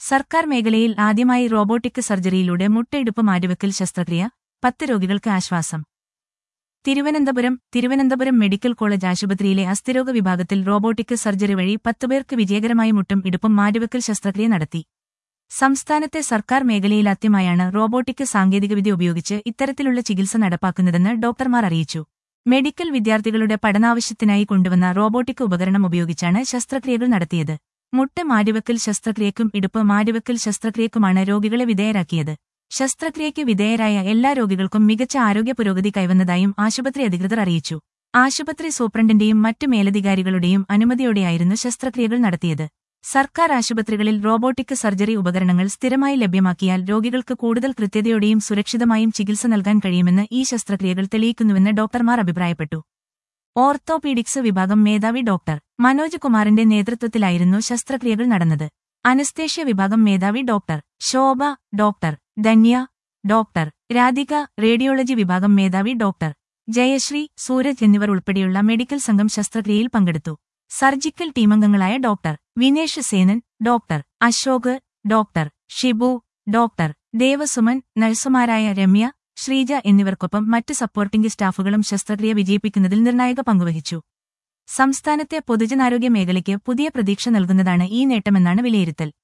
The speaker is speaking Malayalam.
സർക്കാർ മേഖലയിൽ ആദ്യമായി റോബോട്ടിക് സർജറിയിലൂടെ മുട്ടയിടുപ്പ് മാറ്റിവെക്കൽ ശസ്ത്രക്രിയ 10 രോഗികൾക്ക് ആശ്വാസം. തിരുവനന്തപുരം മെഡിക്കൽ കോളേജ് ആശുപത്രിയിലെ അസ്ഥിരോഗ വിഭാഗത്തിൽ റോബോട്ടിക് സർജറി വഴി 10 പേർക്ക് വിജയകരമായി മുട്ടും ഇടുപ്പും മാറ്റിവെക്കൽ ശസ്ത്രക്രിയ നടത്തി. സംസ്ഥാനത്തെ സർക്കാർ മേഖലയിലാദ്യമായാണ് റോബോട്ടിക് സാങ്കേതികവിദ്യ ഉപയോഗിച്ച് ഇത്തരത്തിലുള്ള ചികിത്സ നടപ്പാക്കുന്നതെന്ന് ഡോക്ടർമാർ അറിയിച്ചു. മെഡിക്കൽ വിദ്യാർത്ഥികളുടെ പഠനാവശ്യത്തിനായി കൊണ്ടുവന്ന റോബോട്ടിക് ഉപകരണം ഉപയോഗിച്ചാണ് ശസ്ത്രക്രിയകൾ നടത്തിയത്. മുട്ട് മാറ്റിവെക്കൽ ശസ്ത്രക്രിയക്കും ഇടുപ്പ് മാറ്റിവെക്കൽ ശസ്ത്രക്രിയക്കുമാണ് രോഗികളെ വിധേയരാക്കിയത്. ശസ്ത്രക്രിയയ്ക്ക് വിധേയരായ എല്ലാ രോഗികൾക്കും മികച്ച ആരോഗ്യ പുരോഗതി കൈവന്നതായും ആശുപത്രി അധികൃതർ അറിയിച്ചു. ആശുപത്രി സൂപ്രണ്ടിന്റെയും മറ്റ് മേലധികാരികളുടെയും അനുമതിയോടെയായിരുന്നു ശസ്ത്രക്രിയകൾ നടത്തിയത്. സർക്കാർ ആശുപത്രികളിൽ റോബോട്ടിക് സർജറി ഉപകരണങ്ങൾ സ്ഥിരമായി ലഭ്യമാക്കിയാൽ രോഗികൾക്ക് കൂടുതൽ കൃത്യതയോടെയും സുരക്ഷിതമായും ചികിത്സ നൽകാൻ കഴിയുമെന്ന് ഈ ശസ്ത്രക്രിയകൾ തെളിയിക്കുന്നുവെന്ന് ഡോക്ടർമാർ അഭിപ്രായപ്പെട്ടു. ഓർത്തോപീഡിക്സ് വിഭാഗം മേധാവി ഡോക്ടർ മനോജ് കുമാറിന്റെ നേതൃത്വത്തിലായിരുന്നു ശസ്ത്രക്രിയകൾ നടന്നത്. അനസ്തേഷ്യ വിഭാഗം മേധാവി doctor Shobha, doctor Dhanya, doctor Radhika, radiology വിഭാഗം മേധാവി ഡോക്ടർ ജയശ്രീ, സൂരജ് എന്നിവർ ഉൾപ്പെടെയുള്ള മെഡിക്കൽ സംഘം ശസ്ത്രക്രിയയിൽ പങ്കെടുത്തു. സർജിക്കൽ ടീമംഗങ്ങളായ doctor Vinesh Senan, doctor Ashok, doctor Shibu, doctor Devasuman, നഴ്സുമാരായ രമ്യ, ശ്രീജ എന്നിവർക്കൊപ്പം മറ്റ് സപ്പോർട്ടിംഗ് സ്റ്റാഫുകളും ശസ്ത്രക്രിയ വിജയിപ്പിക്കുന്നതിൽ നിർണായക പങ്കുവഹിച്ചു. സംസ്ഥാനത്തെ പൊതുജനാരോഗ്യ മേഖലയ്ക്ക് പുതിയ പ്രതീക്ഷ നൽകുന്നതാണ് ഈ നേട്ടമെന്നാണ് വിലയിരുത്തൽ.